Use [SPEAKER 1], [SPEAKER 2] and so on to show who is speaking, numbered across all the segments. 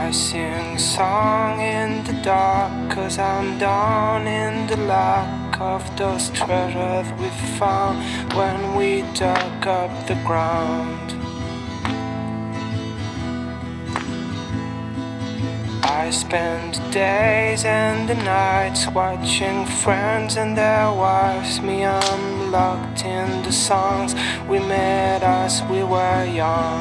[SPEAKER 1] I sing a song in the dark, 'cause I'm down in the lack of those treasures we found when we dug up the ground. I spend days and the nights watching friends and their wives. Me, I'm locked in the songs we made as we were young.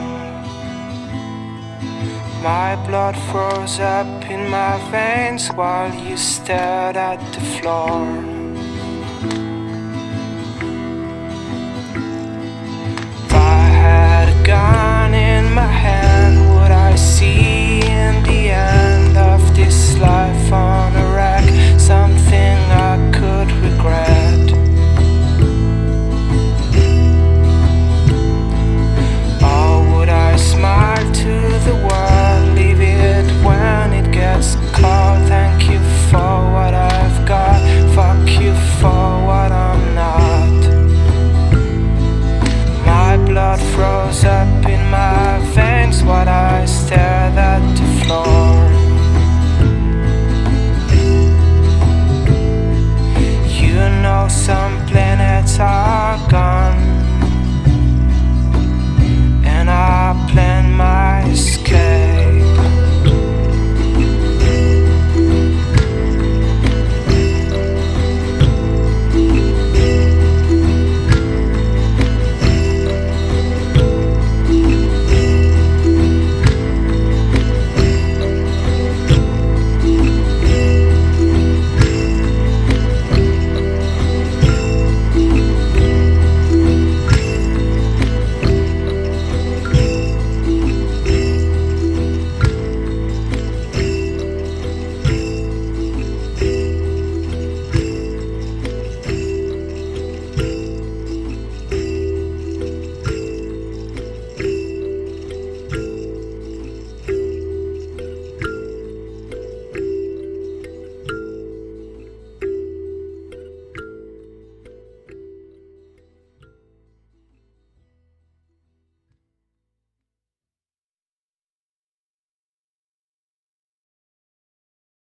[SPEAKER 1] My blood froze up in my veins while you stared at the floor. If I had a gun in my hand, would I see in the end of this life